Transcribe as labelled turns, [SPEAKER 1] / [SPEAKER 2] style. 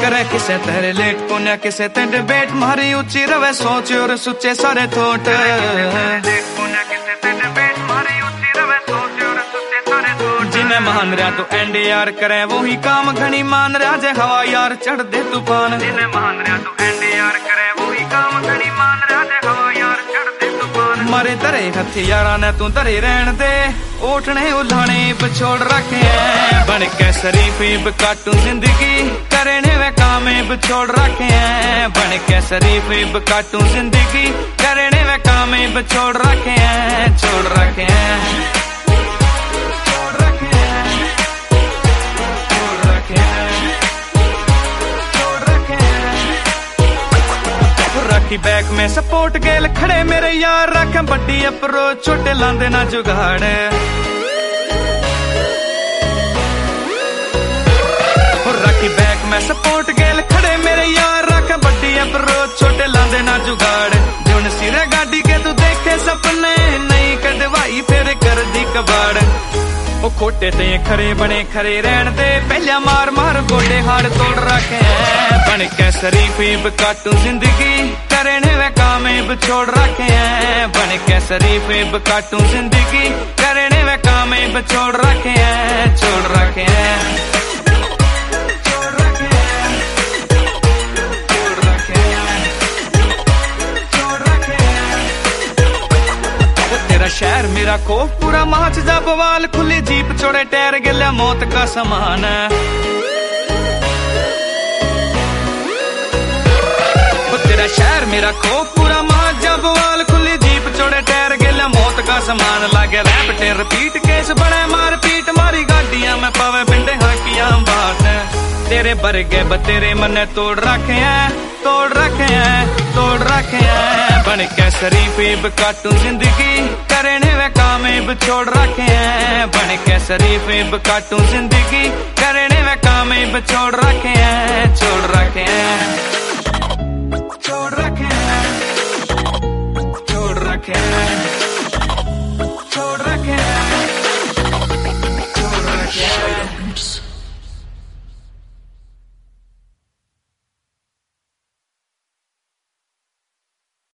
[SPEAKER 1] करे किसे तेरे लेट पुण्य किसे ते डिबेट मारी ऊंची रवे सोच और सुचे सारे थोट जिन्हें मान रहा तो NDR करे वो ही काम घनी मान रहा जे हवा यार चढ़ दे तूफान जिन्हें मान रहा तो NDR करे वो ही काम घनी मान रहा जे हवा यार चढ़ दे तूफान मारे दरे हथियारा ने तू दरे रहन दे उठने उल्हाने बछोड़ रखे हैं बन के शरीफी काटू जिंदगी करने वे कामे बछोड़ रखे हैं बन के शरीफी काटू जिंदगी करने वे कामे बछोड़ रखे हैं छोड़ रखे हैं राखी बैक में सपोर्ट गेल खड़े मेरे यार रखें बड्डी अप्रोच छोटे लांदे ना जुगाड़ राखी बैक में सपोर्ट गेल खड़े मेरे यार रखें बड्डी अप्रोच छोटे लांदे ना जुगाड़ जुन सिरे गाड़ी के तू देखे सपने नहीं कदवाई फिर कर दी कबाड़ ओ खोटे ते खरे बने खरे रहन दे पहला मार मार गोडे हाड़ तोड़ रखे हैं बन के शरीफी काटू जिंदगी करने वे कामे छोड़ रखे हैं बन के शरीफी काटू जिंदगी करने वे कामे छोड़ रखे हैं छोड़ रखे हैं शहर मेरा खोफ पूरा माच जा बवाल खुली जीप चौड़े टायर गिले मौत का समान तेरा शहर मेरा खोफ पूरा माच जा बवाल खुली जीप चौड़े टायर गिले मौत का समान लागे रैपटे रिपीट केस बड़े मार पीट मारी गाड़ियां में पावे पिंडे हाकियां बात तेरे बरगे बतेरे मने तोड़ रखे हैं तोड़ रखे हैं तोड़ रखे हैं बन के शरीफी काटू जिंदगी करने वे कामे छोड़ रखे हैं बन के शरीफी काटू जिंदगी करने वे कामे छोड़ रखे हैं छोड़ रखे हैं